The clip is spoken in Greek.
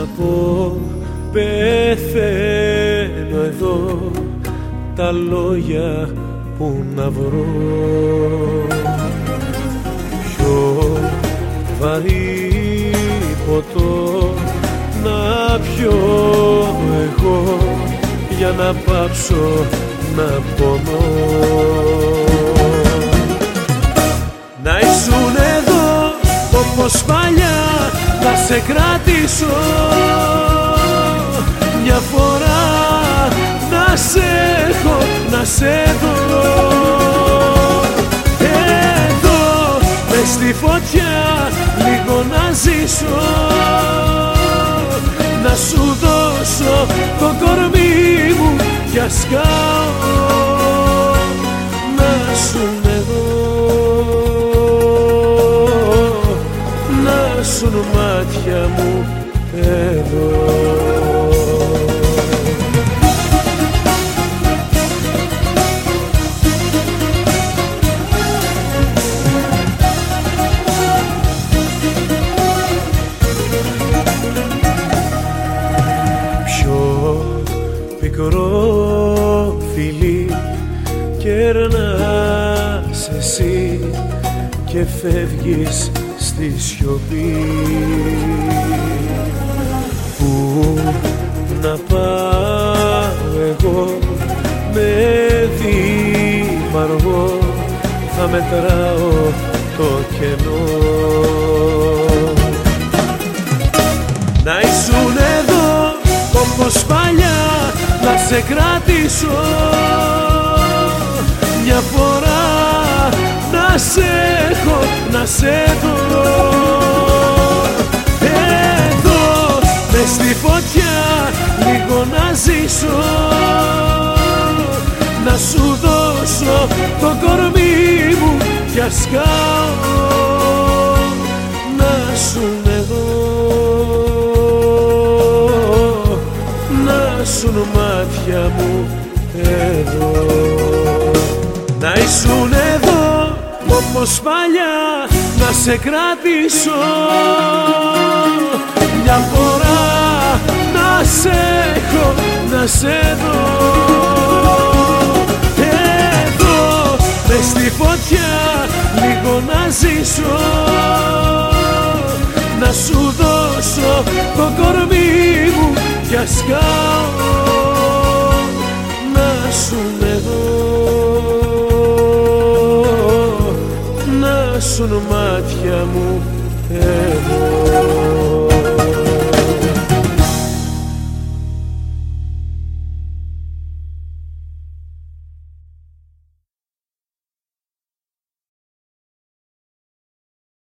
να πω, πεθαίνω εδώ, τα λόγια που να βρω. Πιο βαρύ ποτό να πιω εγώ, για να πάψω να πονώ. Να ήσουν εδώ όπως παλιά, να σε κρατήσω μια φορά, να σε έχω, να σε δω. Εδώ μες στη φωτιά λίγο να ζήσω, να σου δώσω το κορμί μου κι ας καώ. Να σουν εδώ, να σουν μάτια μου εδώ. Μικρό φιλί κερνάς εσύ και φεύγεις στη σιωπή. Πού να πάω εγώ με δίμαργο, θα μετράω το κενό. Να ήσουν εδώ όπως παλιά, να σε κρατήσω μια φορά, να σε έχω, να σε δω. Εδώ μες στη φωτιά λίγο να ζήσω, να σου δώσω το κορμί μου κι ας καώ. Να σουν εδώ, να σουν μάτια μου εδώ. Να ήσουν εδώ όπως παλιά, να σε κρατήσω μια φορά, να σε έχω, να σε δω. Εδώ μες στη φωτιά λίγο να ζήσω, να σου δώσω το κορμί μου κι ας καώ. Να σουν εδώ, να σουν μάτια μου εδώ.